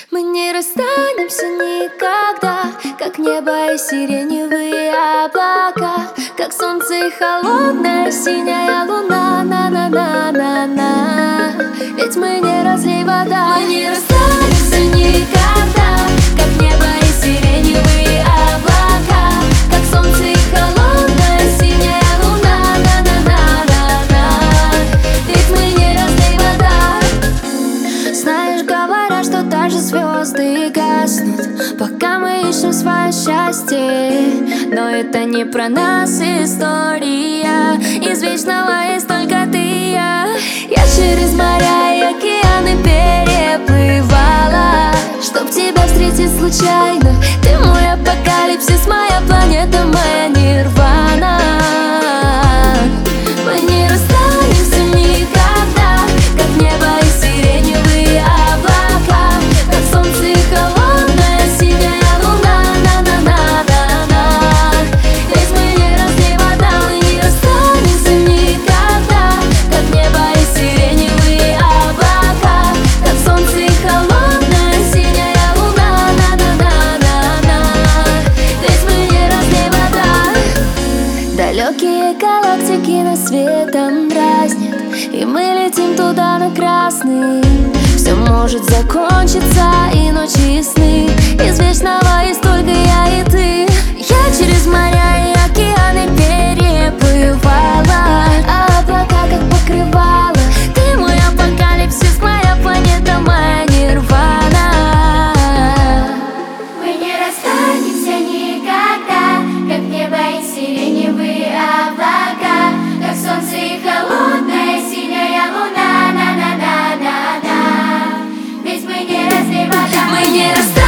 Мы не расстанемся никогда, как небо и сиреневые облака, как солнце и холодная синяя луна. На-на-на-на-на. Ведь мы не разлей вода. Мы не расстанемся никогда, как небо и сиреневые облака, как солнце и холодная синяя луна. На-на-на-на-на. Ведь мы не разлей вода. Знаешь, говорят, что даже звезды гаснут, пока мы ищем свое счастье. Но это не про нас история, из вечного есть только ты и я. Я через моря и океаны переплывала, чтоб тебя встретить случайно. Ты мой апокалипсис, моя планета, моя нирвана. Мы не расстанемся никогда, как небо и сиреневые облака, как солнце и холодная синяя луна. На-на-на-на-на. Ведь мы не разлей вода. Мы не расстанемся никогда, как небо и сиреневые облака, как солнце и холодная синяя луна. На-на-на-на-на. Ведь мы не разлей вода. Далекие галактики нас светом дразнят, и мы летим туда на красный. Все может закончиться, и ночи и сны, из вечного есть только я и ты. Я через моря и океаны переплывала, а облака как покрывало. Ты мой апокалипсис, моя планета, моя нирвана. Мы не расстанемся никогда, как небо и сиреневые облака, как солнце и холодная синяя луна. На-на-на-на-на. Ведь мы не разлей вода. Мы не расстанемся.